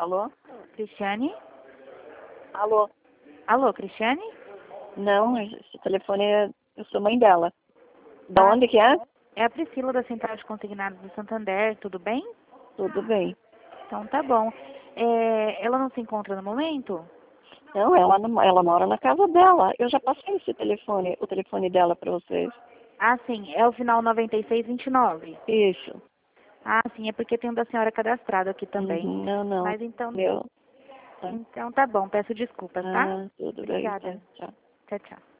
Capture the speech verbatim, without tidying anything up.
Alô? Cristiane? Alô? Alô, Cristiane? Não, esse telefone é... Eu sou mãe dela. Da Ah, onde que é? É a Priscila da Central de Consignados do Santander, tudo bem? Tudo bem. Então tá bom. É, ela não se encontra no momento? Não, ela, não- ela mora na casa dela. Eu já passei esse telefone, o telefone dela para vocês. Ah, sim, é o final noventa e seis vinte e nove. Isso. Ah, sim, é porque tem um da senhora cadastrado aqui também. Uhum, não, não. Mas então, Meu. Tá. então tá bom, peço desculpas, tá? Ah, tudo bem. Tá, Obrigada. tchau. Tchau, tchau.